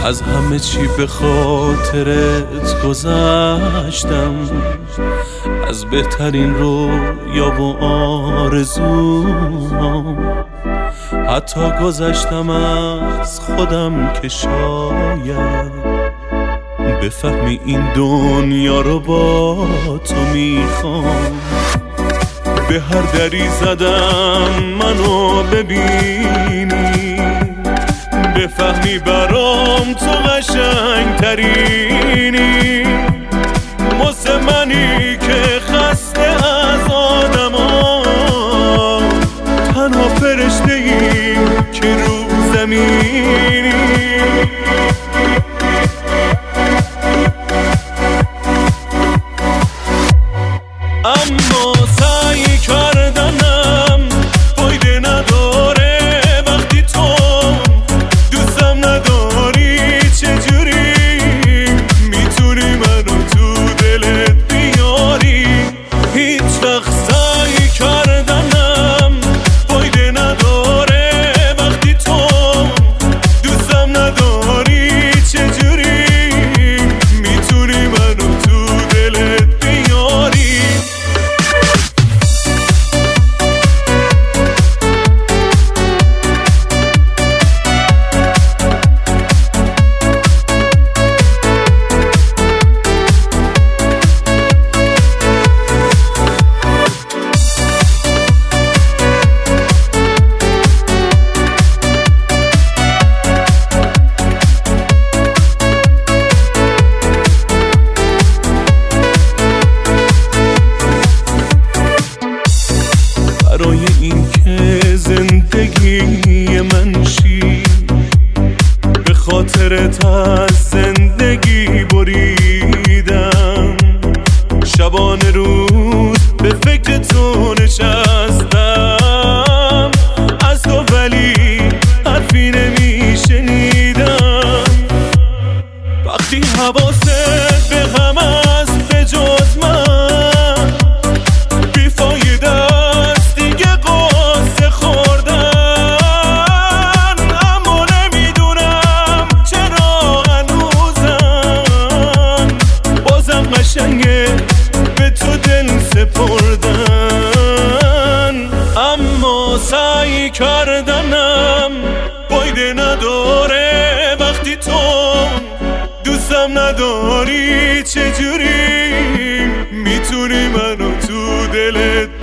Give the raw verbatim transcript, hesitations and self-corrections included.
از همه چی به خاطرت گذشتم، از بهترین رویا و آرزوام، حتی گذشتم از خودم که شاید بفهمی این دنیا رو با تو میخوام. به هر دری زدم منو ببینی، بفهمی برام تو قشنگ ترینی، واسه منی که خسته از آدما، تنها فرشته ایم که رو زمینی. اما سعی کردنم فایده نداره وقتی تو دوستم نداری. چجوری میتونی منو تو دلت بیاری؟ هیچ وقت سعی کردنم فایده نداره وقتی تو دوستم نداری. چجوری میتونی منو تو دلت بیاری؟ برای این که زندگی من شی، به خاطرت از زندگی بریدم، شبانه روز به فکر تو نشستم، از تو ولی حرفی نمیشنیدم. وقتی حواست به هم است به جز من، بیفایده است دیگه قصه خوردن. اما نمیدونم چرا هنوزم بازم قشنگه به تو دل سپردن. اما سعی کردنم فایده نداره وقتی تو دوستم نداری. چجوری میتونی منو تو دلت